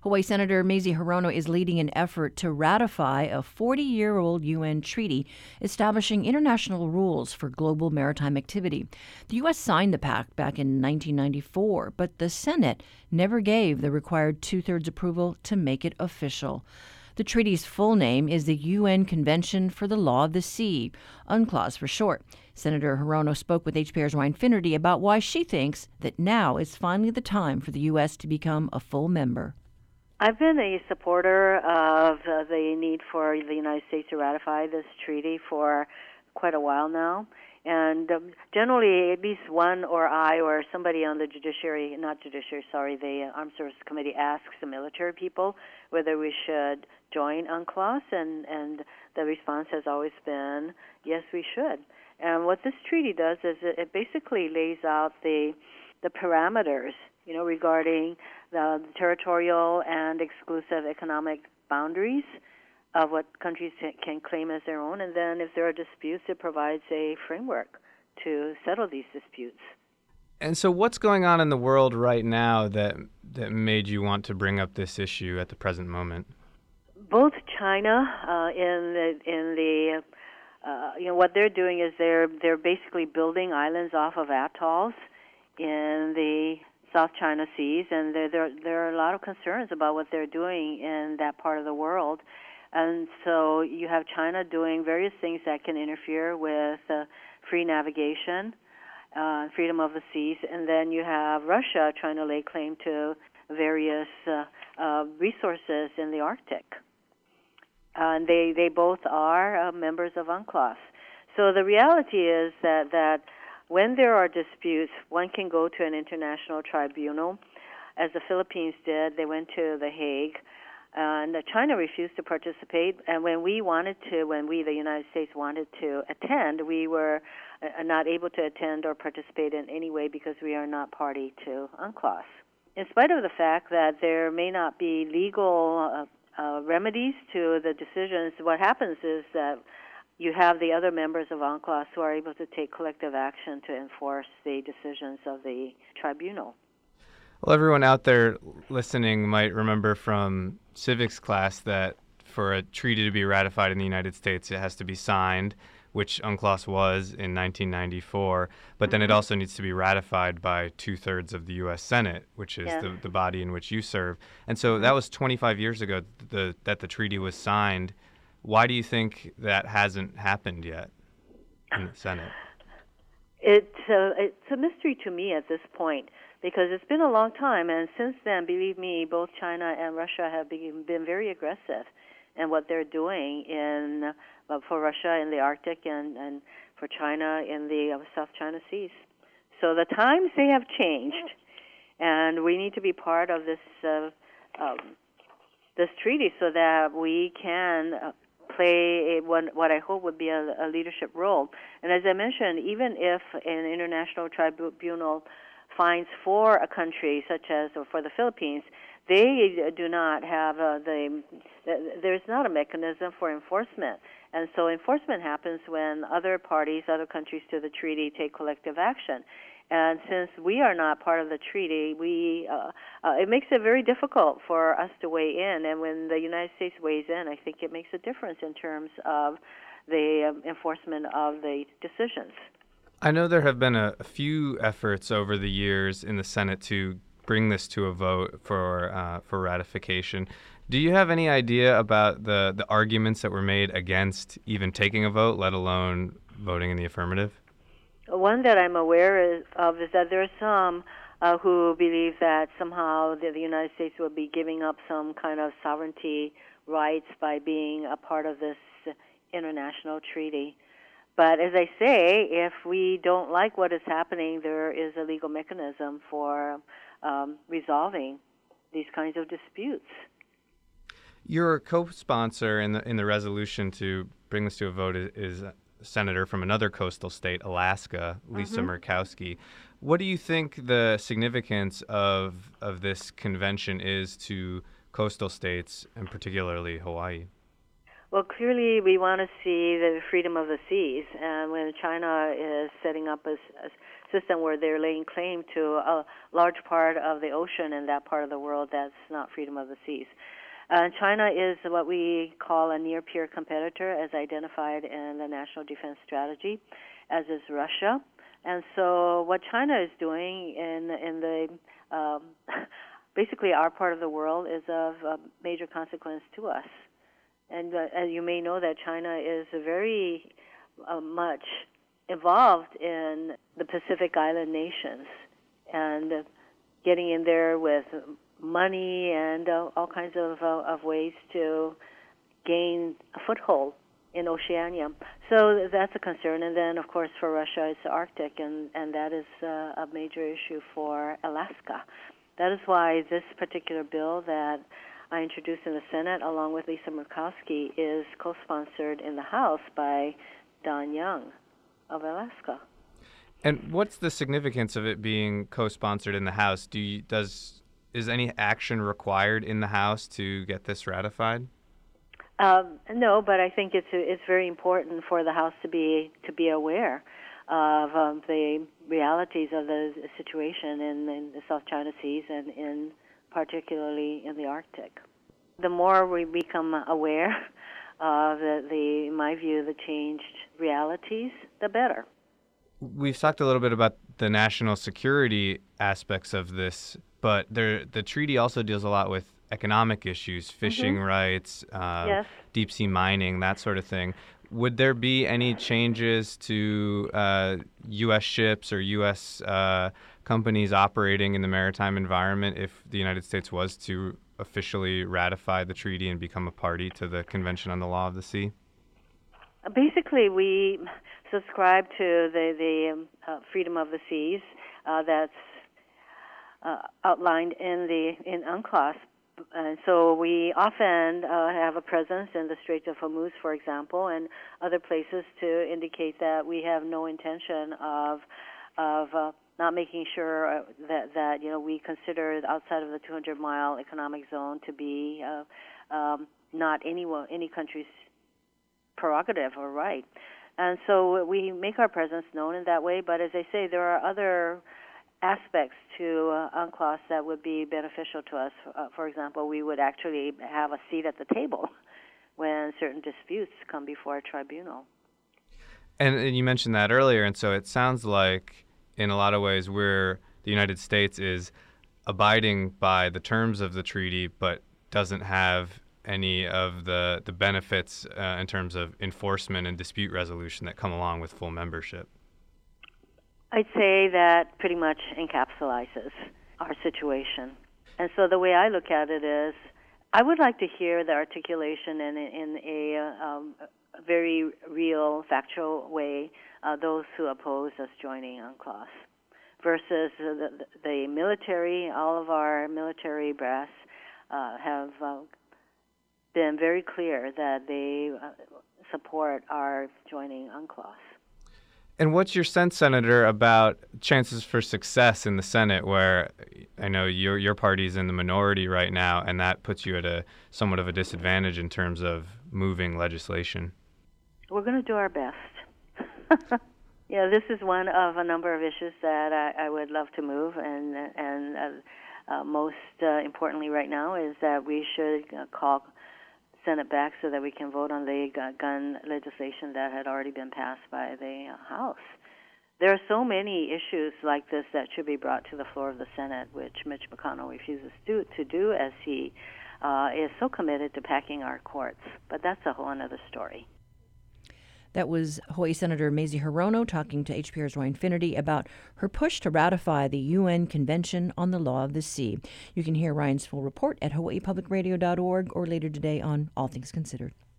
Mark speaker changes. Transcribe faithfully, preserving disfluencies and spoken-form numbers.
Speaker 1: Hawaii Senator Mazie Hirono is leading an effort to ratify a forty-year-old U N treaty establishing international rules for global maritime activity. The U S signed the pact back in nineteen ninety-four, but the Senate never gave the required two-thirds approval to make it official. The treaty's full name is the U N Convention for the Law of the Sea, UNCLOS for short. Senator Hirono spoke with H P R's Ryan Finnerty about why she thinks that now is finally the time for the U S to become a full member.
Speaker 2: I've been a supporter of uh, the need for the United States to ratify this treaty for quite a while now. And um, generally, at least one or I or somebody on the judiciary, not judiciary, sorry, the Armed Services Committee asks the military people whether we should join UNCLOS, and, and the response has always been, yes, we should. And what this treaty does is it, it basically lays out the the parameters, you know, regarding the territorial and exclusive economic boundaries of what countries can claim as their own, and then if there are disputes, it provides a framework to settle these disputes.
Speaker 3: And so what's going on in the world right now that that made you want to bring up this issue at the present moment?
Speaker 2: Both China uh, in the in the uh, you know what they're doing is they're they're basically building islands off of atolls in the South China Seas, and there there there are a lot of concerns about what they're doing in that part of the world. And so you have China doing various things that can interfere with uh, free navigation, uh, freedom of the seas, and then you have Russia trying to lay claim to various uh, uh, resources in the Arctic. Uh, and they, they both are uh, members of UNCLOS. So the reality is that, that when there are disputes, one can go to an international tribunal. As the Philippines did, they went to The Hague. And China refused to participate, and when we wanted to, when we, the United States, wanted to attend, we were uh, not able to attend or participate in any way because we are not party to UNCLOS. In spite of the fact that there may not be legal uh, uh, remedies to the decisions, what happens is that you have the other members of UNCLOS who are able to take collective action to enforce the decisions of the tribunal.
Speaker 3: Well, everyone out there listening might remember from civics class that for a treaty to be ratified in the United States, it has to be signed, which UNCLOS was in nineteen ninety-four, but then it also needs to be ratified by two-thirds of the U S Senate, which is yes. the, the body in which you serve. And so that was twenty-five years ago the, that the treaty was signed. Why do you think that hasn't happened yet in the Senate?
Speaker 2: It's a, it's a mystery to me at this point, because it's been a long time, and since then, believe me, both China and Russia have been, been very aggressive in what they're doing in uh, for Russia in the Arctic and, and for China in the uh, South China Seas. So the times, they have changed, and we need to be part of this uh, um, this treaty so that we can uh, play a, one, what I hope would be a, a leadership role. And as I mentioned, even if an international tribunal fines for a country such as or for the Philippines, they do not have uh, the, there's not a mechanism for enforcement. And so enforcement happens when other parties, other countries to the treaty take collective action. And since we are not part of the treaty, we uh, uh, it makes it very difficult for us to weigh in. And when the United States weighs in, I think it makes a difference in terms of the um, enforcement of the decisions.
Speaker 3: I know there have been a, a few efforts over the years in the Senate to bring this to a vote for uh, for ratification. Do you have any idea about the, the arguments that were made against even taking a vote, let alone voting in the affirmative?
Speaker 2: One that I'm aware of is that there are some uh, who believe that somehow the, the United States will be giving up some kind of sovereignty rights by being a part of this international treaty. But as I say, if we don't like what is happening, there is a legal mechanism for um, resolving these kinds of disputes.
Speaker 3: Your co-sponsor in the in the resolution to bring this to a vote is, is a senator from another coastal state, Alaska, Lisa mm-hmm. Murkowski. What do you think the significance of of this convention is to coastal states, and particularly Hawaii?
Speaker 2: Well, clearly we want to see the freedom of the seas, and when China is setting up a, a system where they're laying claim to a large part of the ocean in that part of the world that's not freedom of the seas. Uh, China is what we call a near-peer competitor, as identified in the National Defense Strategy, as is Russia. And so what China is doing in in the um, basically our part of the world is of uh, major consequence to us. And uh, as you may know, that China is very uh, much involved in the Pacific Island nations and uh, getting in there with money and uh, all kinds of, uh, of ways to gain a foothold in Oceania. So that's a concern. And then, of course, for Russia, it's the Arctic, and, and that is uh, a major issue for Alaska. That is why this particular bill that I introduced in the Senate, along with Lisa Murkowski, is co-sponsored in the House by Don Young of Alaska.
Speaker 3: And what's the significance of it being co-sponsored in the House? Do you, does is any action required in the House to get this ratified?
Speaker 2: Um, no, but I think it's it's very important for the House to be to be aware of um, the realities of the situation in, in the South China Seas and in particularly in the Arctic. The more we become aware of the, the, in my view, the changed realities, the better.
Speaker 3: We've talked a little bit about the national security aspects of this, but there, the treaty also deals a lot with economic issues, fishing mm-hmm. rights, uh,
Speaker 2: yes.
Speaker 3: deep sea mining, that sort of thing. Would there be any changes to uh, U S ships or U S uh, companies operating in the maritime environment if the United States was to officially ratify the treaty and become a party to the Convention on the Law of the Sea?
Speaker 2: Basically, we subscribe to the, the um, uh, freedom of the seas uh, that's uh, outlined in the in UNCLOS. And so we often uh, have a presence in the Strait of Hormuz, for example, and other places to indicate that we have no intention of of uh, not making sure that that you know we consider outside of the two hundred mile economic zone to be uh, um, not any any country's prerogative or right. And so we make our presence known in that way. But as I say, there are other aspects to uh, UNCLOS that would be beneficial to us. Uh, for example, we would actually have a seat at the table when certain disputes come before a tribunal.
Speaker 3: And, and you mentioned that earlier, and so it sounds like in a lot of ways we're, the United States is abiding by the terms of the treaty but doesn't have any of the, the benefits uh, in terms of enforcement and dispute resolution that come along with full membership.
Speaker 2: I'd say that pretty much encapsulates our situation. And so the way I look at it is, I would like to hear the articulation in, in a, um, a very real, factual way, uh, those who oppose us joining UNCLOS, versus the, the military. All of our military brass uh, have uh, been very clear that they uh, support our joining UNCLOS.
Speaker 3: And what's your sense, Senator, about chances for success in the Senate, where I know your your party's in the minority right now, and that puts you at a somewhat of a disadvantage in terms of moving legislation? We're
Speaker 2: going to do our best. Yeah, this is one of a number of issues that I, I would love to move, and and uh, uh, most uh, importantly right now is that we should uh, call Senate back so that we can vote on the gun legislation that had already been passed by the House. There are so many issues like this that should be brought to the floor of the Senate, which Mitch McConnell refuses to, to do, as he uh, is so committed to packing our courts. But that's a whole other story.
Speaker 1: That was Hawaii Senator Mazie Hirono talking to H P R's Ryan Finnerty about her push to ratify the U N Convention on the Law of the Sea. You can hear Ryan's full report at hawaii public radio dot org or later today on All Things Considered.